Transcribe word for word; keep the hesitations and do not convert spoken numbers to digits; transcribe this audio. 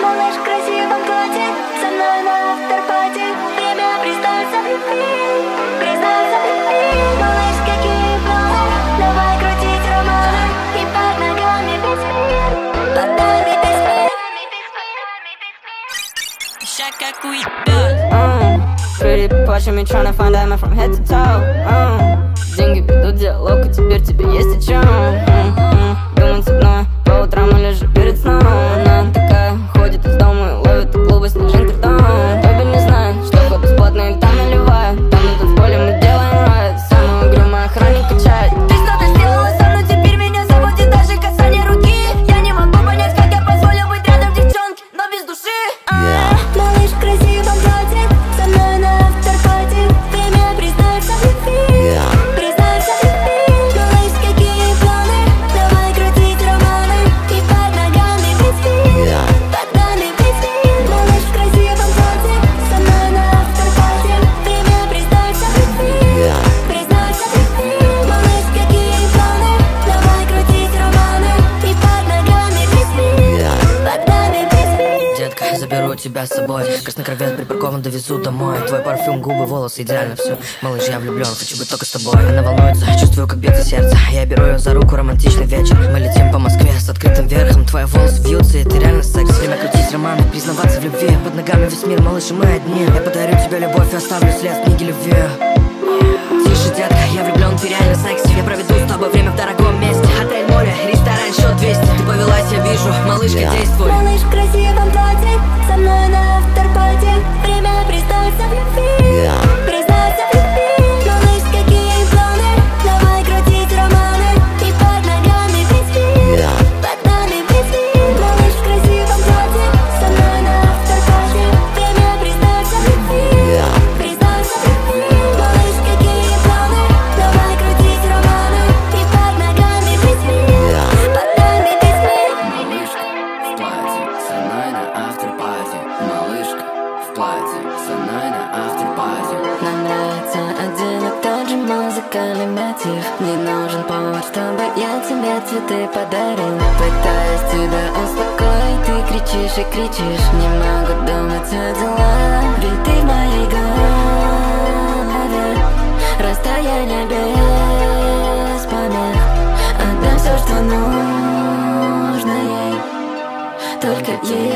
Малыш в красивом платье, со мной на after-party. Время признаться в любви, признаться в любви. Малыш, какие планы, давай крутить романы. И под ногами весь мир, под нами весь мир. Shaka cuidado. Pretty Porsche, me tryna find diamond from head to toe. uh. Деньги ведут диалог, и теперь тебе есть о чем. uh-uh. Думать одно, по утрам или же перед сном. Она такая, ходит из дома и ловит клубы снежинки ртом. Тобі не знает, что вход бесплатный, там наливают. Там на танцполе мы делаем райд. Самый угрюмый охранник качает. Ты что-то сделала со мной, теперь меня заводит даже касание руки. Я не могу понять, как я позволил быть рядом девчонке, но без души. Yeah. Малыш в красивом платье, со мной на after-party. Время признаться в любви, yeah. Признаться в любви. Малыш, какие планы, давай крутить романы. И под ногами весь мир, yeah. Под нами весь мир. Малыш в красивом платье, со мной на after-party. Время признаться в любви, yeah. Признаться в любви. Малыш, какие планы, давай крутить романы. И под ногами весь мир, yeah. Под нами весь мир. Детка, заберу тебя с собой. Красный корвет припаркован, довезу домой. Твой парфюм, губы, волосы, идеально все. Малыш, я влюблен, хочу быть только с тобой. Она волнуется, чувствую, как бьется сердце. Я беру ее за руку, романтичный вечер. Мы летим по Москве с открытым верхом. Твои волосы вьются, и ты реально секс. Время крутить романы, признаваться в любви. Под ногами весь мир, малыш, и мы одни. Я подарю тебе любовь и оставлю след в книге любви. Тише, детка, я влюблен, ты реально секси. Я проведу с тобой время в дорогом месте. Отель, море, ресторан, счет двести. Ты повелась, я вижу, малышка, yeah. Действуй. Малыш в красивом платье, со мной на after-party. Время признаться в любви, yeah. Признаться в любви. Малыш, какие планы, давай крутить романы. И под ногами весь мир, yeah. Под нами весь мир. Малыш в красивом платье, со мной на after-party. Время признаться в любви, yeah. Признаться в любви. Малыш, какие планы, давай крутить романы. И под ногами весь мир, yeah. Под нами весь мир. Малышка в платье, со мной на after-party. Малышка в платье, со мной на after-party. Нам нравится один и тот же музыкальный мотив. Не нужен повод, чтобы я тебе цветы подарил. Пытаюсь тебя успокоить, ты кричишь и кричишь. Не могу думать о делах, ведь ты в моей голове. Расстояние без помех. Отдам все, что нужно ей, только ей.